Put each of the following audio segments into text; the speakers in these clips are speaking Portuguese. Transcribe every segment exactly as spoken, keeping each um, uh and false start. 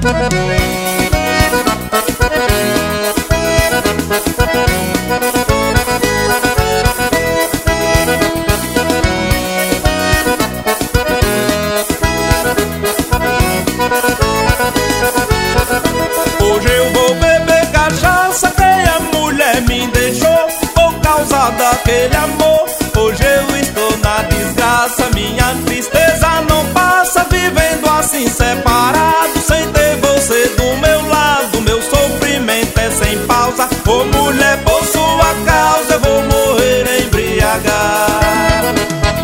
Hoje eu vou beber cachaça que a mulher me deixou por causa daquele amor. Hoje eu estou na desgraça, minha tristeza não passa, vivendo assim separado, sem ter você do meu lado. Meu sofrimento é sem pausa. Ô mulher, por sua causa eu vou morrer embriagado.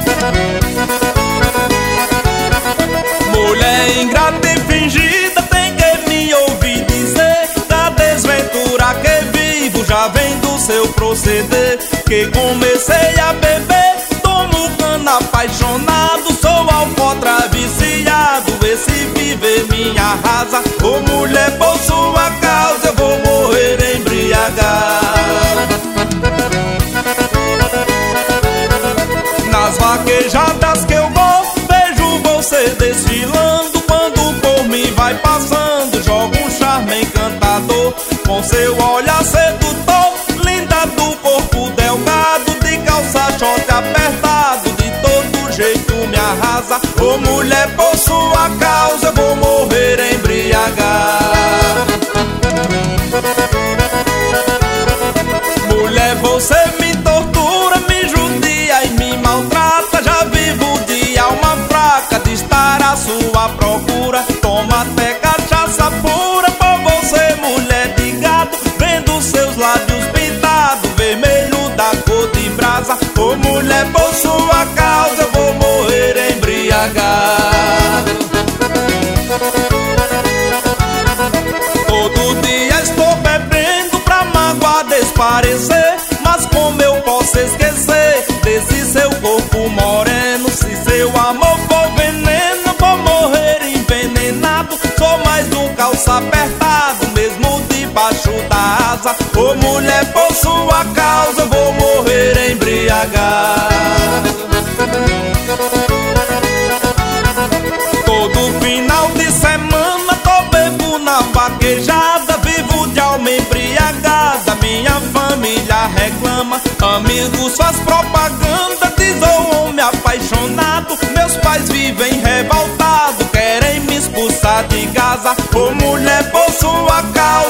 Mulher ingrata e fingida, tem que me ouvir dizer da desventura que vivo já vem do seu proceder. Que comecei a beber, tomo cana apaixonado, sou alcoólatra viciado, esse viver me arrasa. Ô mulher, por sua causa eu vou morrer embriagado. Nas vaquejadas que eu vou, vejo você desfilando, quando por mim vai passando, joga um charme encantador, com seu olhar sedutor, linda do corpo delgado, de calça short apertado, de todo jeito me arrasa. Ô mulher, por sua causa eu vou morrer embriagado. Mulher, você me tortura, me judia e me maltrata, já vivo de alma fraca, de estar à sua procura. Toma até cachaça pura por você, mulher de gado, vendo seus lábios pintados, vermelho da cor de brasa. Ô mulher, por sua causa eu vou morrer embriagado. Todo dia estou bebendo pra mágoa desparecer, mas como eu posso esquecer desse seu corpo moreno? Se seu amor for veneno, vou morrer envenenado. Sou mais um calça apertado, mesmo debaixo da asa. Ô mulher, por sua causa eu vou morrer embriagado. Todo final de semana tô bebo na vaquejada, vivo de alma embriagada, minha família reclama, amigos faz propaganda, diz o homem apaixonado. Meus pais vivem revoltados, querem me expulsar de casa. Ô mulher, por sua causa